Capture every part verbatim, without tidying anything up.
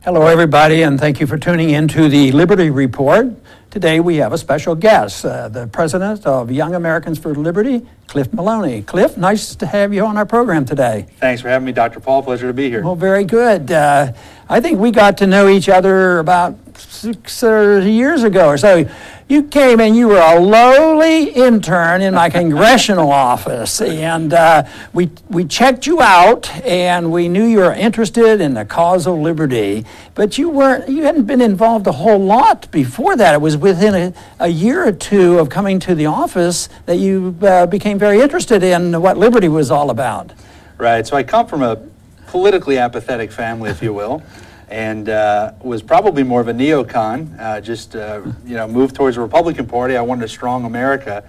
Hello, everybody, and thank you for tuning in to the Liberty Report. Today we have a special guest, uh, the president of Young Americans for Liberty, Cliff Maloney. Cliff, nice to have you on our program today. Thanks for having me, Doctor Paul. Pleasure to be here. Well, very good. Uh, I think we got to know each other about six uh, years ago or so. You came and you were a lowly intern in my congressional office, and uh, we we checked you out, and we knew you were interested in the cause of liberty, but you weren't. You hadn't been involved a whole lot before that. It was within a, a year or two of coming to the office that you uh, became very interested in what liberty was all about. Right. So I come from a politically apathetic family, if you will. And uh, was probably more of a neocon, uh, just, uh, you know, moved towards the Republican Party. I wanted a strong America.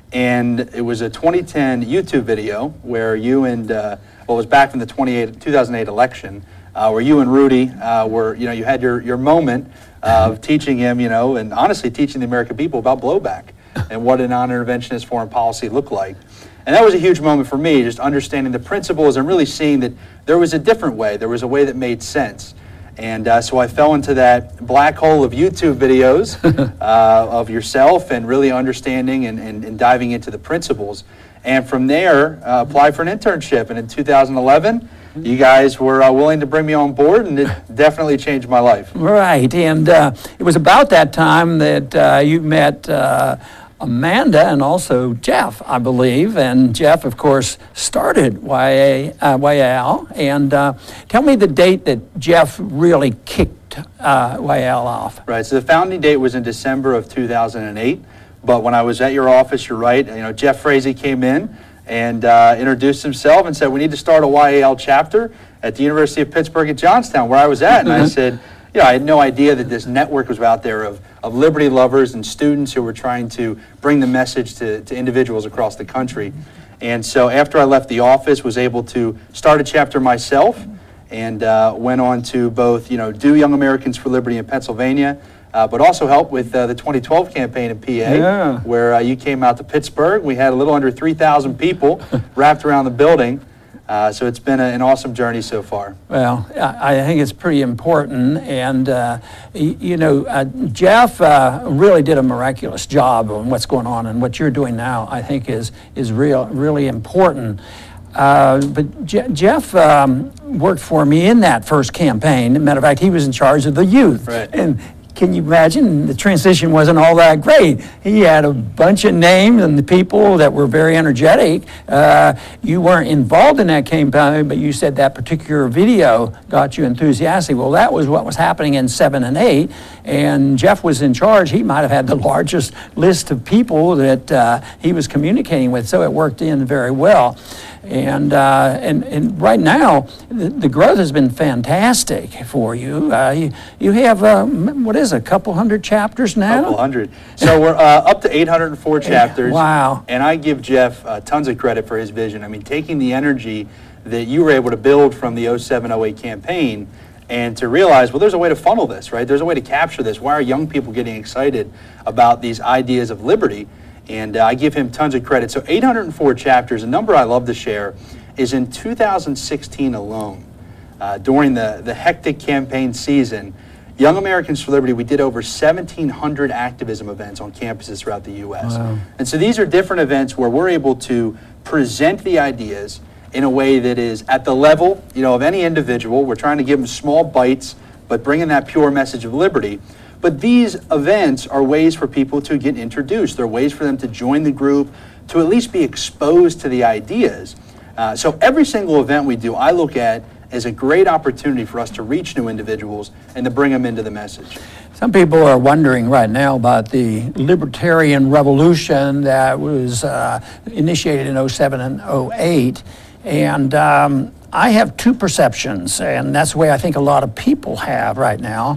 And it was a twenty ten YouTube video where you and, uh, well, it was back from the two thousand eight election, uh, where you and Rudy uh, were, you know, you had your, your moment of teaching him, you know, and honestly teaching the American people about blowback and what a non-interventionist foreign policy looked like. And that was a huge moment for me, just understanding the principles and really seeing that there was a different way. There was a way that made sense. And uh, so I fell into that black hole of YouTube videos uh, of yourself and really understanding and, and, and diving into the principles. And from there, uh, applied for an internship. And in two thousand eleven, you guys were uh, willing to bring me on board, and it definitely changed my life. Right. And uh, it was about that time that uh, you met uh, Amanda and also Jeff, I believe. And Jeff, of course, started Y A, uh, Y A L. And uh, tell me the date that Jeff really kicked uh, Y A L off. Right. So the founding date was in December of two thousand eight. But when I was at your office, you're right, you know, Jeff Frazee came in and uh, introduced himself and said, we need to start a Y A L chapter at the University of Pittsburgh at Johnstown, where I was at. And I said, you know, I had no idea that this network was out there of, of liberty lovers and students who were trying to bring the message to, to individuals across the country. And so after I left the office, was able to start a chapter myself and uh, went on to both, you know, do Young Americans for Liberty in Pennsylvania, uh, but also help with uh, the twenty twelve campaign in P A, yeah. where uh, you came out to Pittsburgh. We had a little under three thousand people wrapped around the building. Uh, so it's been a, an awesome journey so far. Well, I think it's pretty important, and uh, y- you know, uh, Jeff uh, really did a miraculous job on what's going on, and what you're doing now, I think, is is real, really important. Uh, but Je- Jeff um, worked for me in that first campaign. Matter of fact, he was in charge of the youth, right. and can you imagine? The transition wasn't all that great. He had a bunch of names and the people that were very energetic. Uh, you weren't involved in that campaign, but you said that particular video got you enthusiastic. Well, that was what was happening in seven and eight, and Jeff was in charge. He might have had the largest list of people that uh, he was communicating with, so it worked in very well. And, uh, and and right now, the, the growth has been fantastic for you. Uh, you, you have, uh, what is it, a couple hundred chapters now? A couple hundred. So we're uh, up to eight hundred four chapters. Wow. And I give Jeff uh, tons of credit for his vision. I mean, taking the energy that you were able to build from the oh seven oh eight campaign and to realize, well, there's a way to funnel this, right? There's a way to capture this. Why are young people getting excited about these ideas of liberty? And uh, I give him tons of credit. So eight hundred four chapters, a number I love to share, is in two thousand sixteen alone. Uh, during the, the hectic campaign season, Young Americans for Liberty, we did over seventeen hundred activism events on campuses throughout the U S Wow. And so these are different events where we're able to present the ideas in a way that is at the level, you know, of any individual. We're trying to give them small bites, but bringing that pure message of liberty. But these events are ways for people to get introduced. They're ways for them to join the group, to at least be exposed to the ideas. Uh, so every single event we do, I look at as a great opportunity for us to reach new individuals and to bring them into the message. Some people are wondering right now about the libertarian revolution that was uh, initiated in oh seven and oh eight. And um, I have two perceptions, and that's the way I think a lot of people have right now.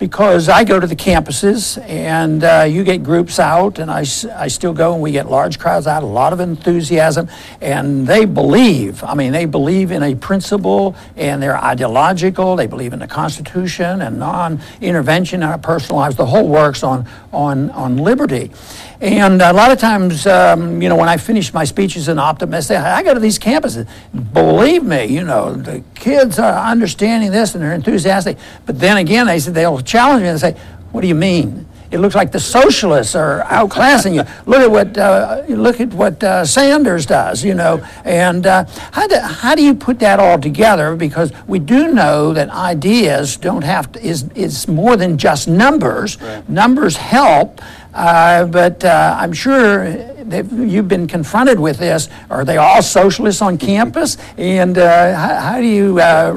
because I go to the campuses and uh, you get groups out, and I, s- I still go, and we get large crowds out, a lot of enthusiasm, and they believe, I mean, they believe in a principle, and they're ideological, they believe in the Constitution and non-intervention in our personal lives, the whole works on, on, on liberty. And a lot of times, um, you know, when I finish my speeches in Optum, I say, I go to these campuses. Believe me, you know, the kids are understanding this and they're enthusiastic. But then again, they said they'll challenge me and say, what do you mean? It looks like the socialists are outclassing you. Look at what uh, look at what uh, Sanders does, you know. And uh, how do how do you put that all together? Because we do know that ideas don't have to is is more than just numbers. Right. Numbers help, uh, but uh, I'm sure that you've been confronted with this. Are they all socialists on campus? And uh, how, how do you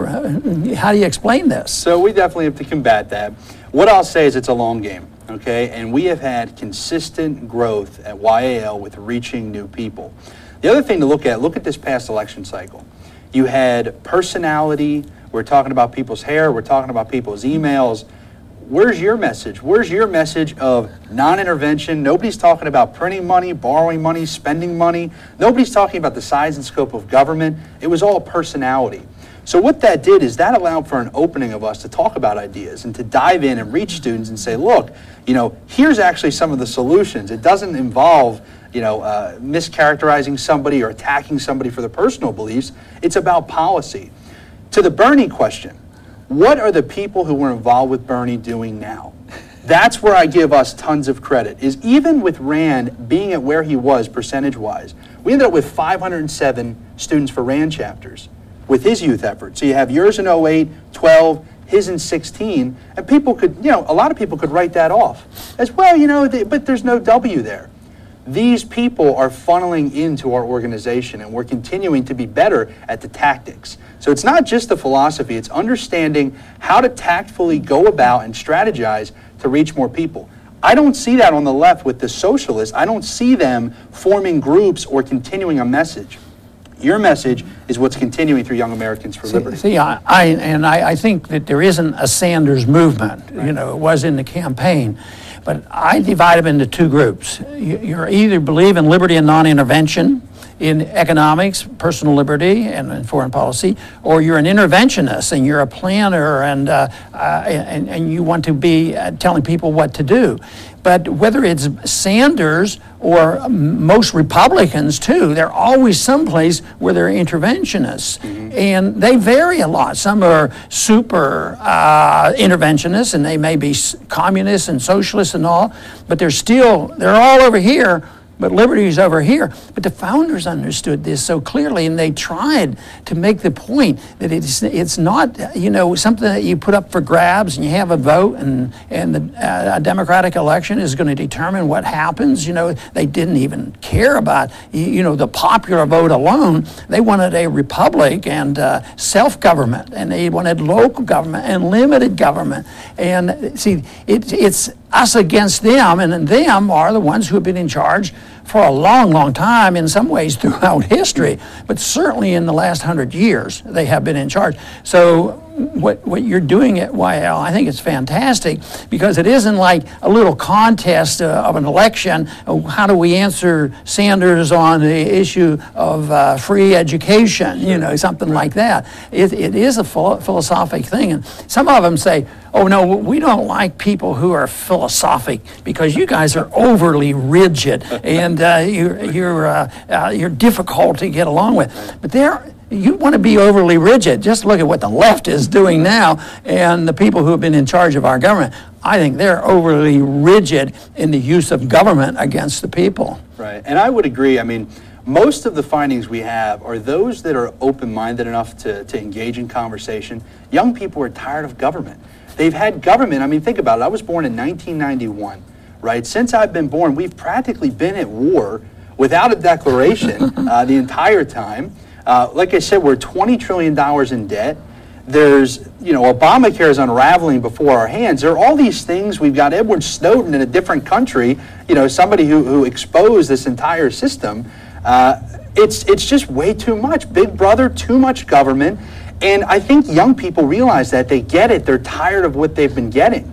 uh, how do you explain this? So we definitely have to combat that. What I'll say is it's a long game. Okay, and we have had consistent growth at Y A L with reaching new people. The other thing to look at, look at this past election cycle. You had personality, we're talking about people's hair, we're talking about people's emails. Where's your message? Where's your message of non-intervention? Nobody's talking about printing money, borrowing money, spending money. Nobody's talking about the size and scope of government. It was all personality. So what that did is that allowed for an opening of us to talk about ideas and to dive in and reach students and say, look, you know, here's actually some of the solutions. It doesn't involve, you know, uh, mischaracterizing somebody or attacking somebody for their personal beliefs. It's about policy. To the Bernie question, what are the people who were involved with Bernie doing now? That's where I give us tons of credit, is even with Rand being at where he was percentage-wise, we ended up with five hundred seven students for Rand chapters with his youth effort. So you have yours in oh eight, twelve, his in sixteen, and people could, you know, a lot of people could write that off as well, you know, they, but there's no W there. These people are funneling into our organization, and we're continuing to be better at the tactics. So it's not just the philosophy, it's understanding how to tactfully go about and strategize to reach more people. I don't see that on the left with the socialists. I don't see them forming groups or continuing a message. Your message is what's continuing through Young Americans for See, Liberty. see I, I, and I, I think that there isn't a Sanders movement. Right. You know, it was in the campaign. But I divide them into two groups. You, you're either believe in liberty and non-intervention in economics, personal liberty, and in foreign policy, or you're an interventionist and you're a planner and, uh, uh, and, and you want to be uh, telling people what to do. But whether it's Sanders or most Republicans too, they're always someplace where they're interventionists. Mm-hmm. And they vary a lot. Some are super uh, interventionists, and they may be communists and socialists and all, but they're still, they're all over here, but liberty's over here. But the founders understood this so clearly, and they tried to make the point that it's it's not, you know, something that you put up for grabs and you have a vote, and and the uh, a democratic election is going to determine what happens. You know, they didn't even care about, you know, the popular vote alone. They wanted a republic and uh, self-government, and they wanted local government and limited government. And see, it, it's us against them, and them are the ones who have been in charge for a long, long time, in some ways throughout history, but certainly in the last hundred years, they have been in charge. So what what you're doing at Y L, I think it's fantastic, because it isn't like a little contest uh, of an election. Oh, how do we answer Sanders on the issue of uh, free education, you know, something like that. It, it is a philo- philosophic thing. And some of them say, oh, no, we don't like people who are philosophic because you guys are overly rigid and uh, you're, you're, uh, uh, you're difficult to get along with. But they're You want to be overly rigid. Just look at what the left is doing now, and the people who have been in charge of our government. I think they're overly rigid in the use of government against the people. Right, and I would agree. I mean, most of the findings we have are those that are open-minded enough to, to engage in conversation. Young people are tired of government. They've had government. I mean, think about it. I was born in nineteen ninety-one, right? Since I've been born, we've practically been at war without a declaration uh, the entire time. Uh, like I said, we're twenty trillion dollars in debt. There's, you know, Obamacare is unraveling before our hands. There are all these things. We've got Edward Snowden in a different country, you know, somebody who, who exposed this entire system. Uh, it's, it's just way too much. Big brother, too much government. And I think young people realize that. They get it. They're tired of what they've been getting.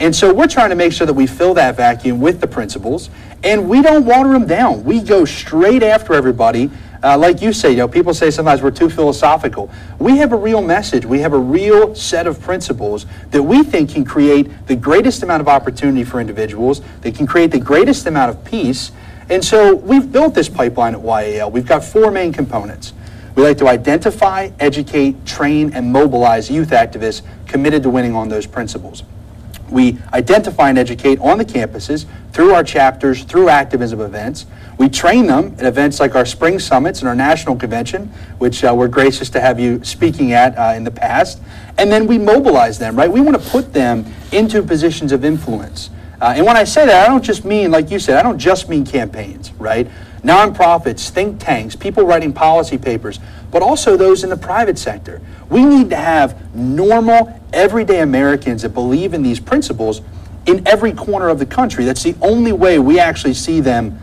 And so we're trying to make sure that we fill that vacuum with the principles, and we don't water them down. We go straight after everybody. Uh, like you say, you know, people say sometimes we're too philosophical. We have a real message. We have a real set of principles that we think can create the greatest amount of opportunity for individuals, that can create the greatest amount of peace. And so we've built this pipeline at Y A L. We've got four main components. We like to identify, educate, train, and mobilize youth activists committed to winning on those principles. We identify and educate on the campuses through our chapters, through activism events. We train them at events like our spring summits and our national convention, which uh, we're gracious to have you speaking at uh, in the past. And then we mobilize them, right? We want to put them into positions of influence. Uh, and when I say that, I don't just mean, like you said, I don't just mean campaigns, right? Nonprofits, think tanks, people writing policy papers, but also those in the private sector. We need to have normal, everyday Americans that believe in these principles in every corner of the country. That's the only way we actually see them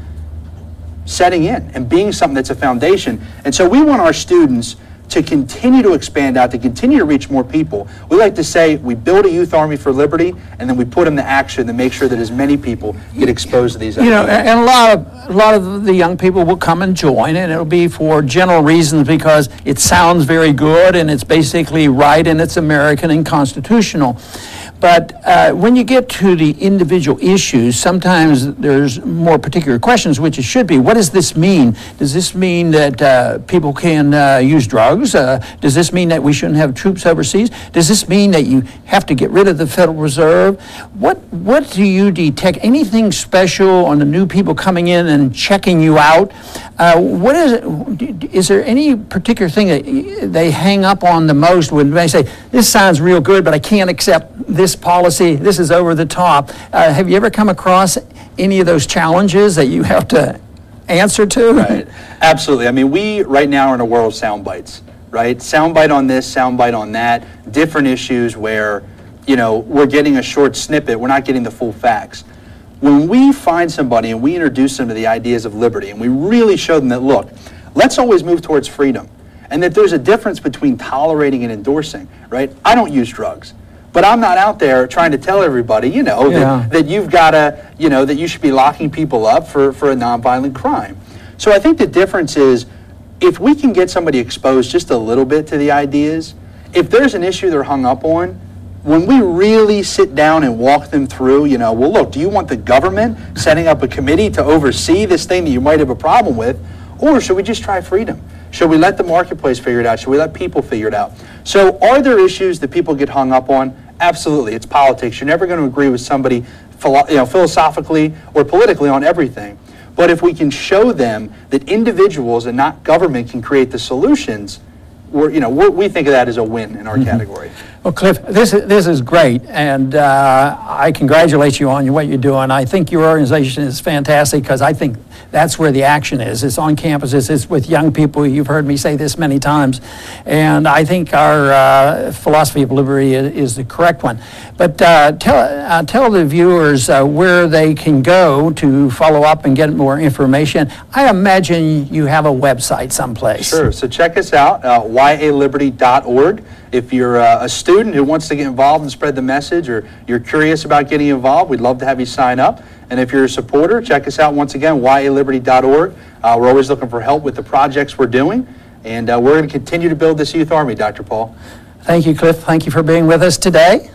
setting in and being something that's a foundation. And so we want our students to continue to expand out, to continue to reach more people. We like to say we build a youth army for liberty, and then we put them to action to make sure that as many people get exposed to these You know, ideas. and a lot of a lot of the young people will come and join, and it'll be for general reasons because it sounds very good and it's basically right and it's American and constitutional. But uh, when you get to the individual issues, sometimes there's more particular questions, which it should be. What does this mean? Does this mean that uh, people can uh, use drugs? Uh, does this mean that we shouldn't have troops overseas? Does this mean that you have to get rid of the Federal Reserve? What What do you detect? Anything special on the new people coming in and checking you out? Uh, what is it? Is there any particular thing that they hang up on the most when they say, this sounds real good, but I can't accept this policy, this is over the top? Uh, have you ever come across any of those challenges that you have to answer to? Right. Absolutely. I mean, we right now are in a world of sound bites, right? Soundbite on this, soundbite on that, different issues where, you know, we're getting a short snippet, we're not getting the full facts. When we find somebody and we introduce them to the ideas of liberty and we really show them that, look, let's always move towards freedom and that there's a difference between tolerating and endorsing, right? I don't use drugs, but I'm not out there trying to tell everybody, you know, Yeah. that, that you've got to, you know, that you should be locking people up for, for a nonviolent crime. So I think the difference is if we can get somebody exposed just a little bit to the ideas, if there's an issue they're hung up on, when we really sit down and walk them through, you know, well, look, do you want the government setting up a committee to oversee this thing that you might have a problem with, or should we just try freedom? Should we let the marketplace figure it out? Should we let people figure it out? So are there issues that people get hung up on? Absolutely. It's politics. You're never going to agree with somebody philo- you know, philosophically or politically on everything. But if we can show them that individuals and not government can create the solutions, we're, you know, we're, we think of that as a win in our mm-hmm. category. Well, Cliff, this is, this is great, and uh, I congratulate you on what you're doing. I think your organization is fantastic because I think that's where the action is. It's on campuses, it's with young people. You've heard me say this many times, and I think our uh, philosophy of liberty is, is the correct one. But uh, tell, uh, tell the viewers uh, where they can go to follow up and get more information. I imagine you have a website someplace. Sure, so check us out, uh, y a liberty dot org. If you're uh, a student who wants to get involved and spread the message, or you're curious about getting involved, we'd love to have you sign up. And if you're a supporter, check us out once again, y a liberty dot org. Uh, we're always looking for help with the projects we're doing, and uh, we're going to continue to build this youth army, Doctor Paul. Thank you, Cliff. Thank you for being with us today.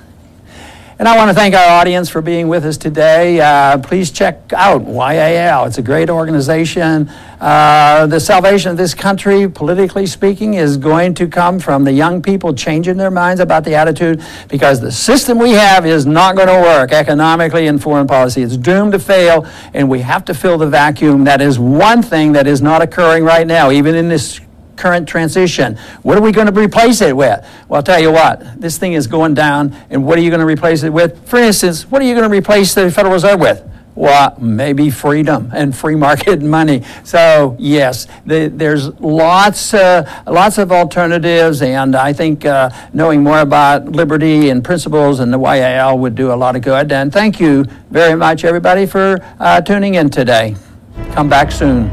And I want to thank our audience for being with us today. Uh, please check out Y A L. It's a great organization. Uh, the salvation of this country, politically speaking, is going to come from the young people changing their minds about the attitude, because the system we have is not going to work economically and foreign policy. It's doomed to fail, and we have to fill the vacuum. That is one thing that is not occurring right now, even in this current transition. What are we going to replace it with? Well, I'll tell you what, this thing is going down, and what are you going to replace it with? For instance, what are you going to replace the Federal Reserve with? Well, maybe freedom and free market money. So yes, the, there's lots, uh, lots of alternatives, and I think uh, knowing more about liberty and principles and the Y A L would do a lot of good. And thank you very much, everybody, for uh, tuning in today. Come back soon.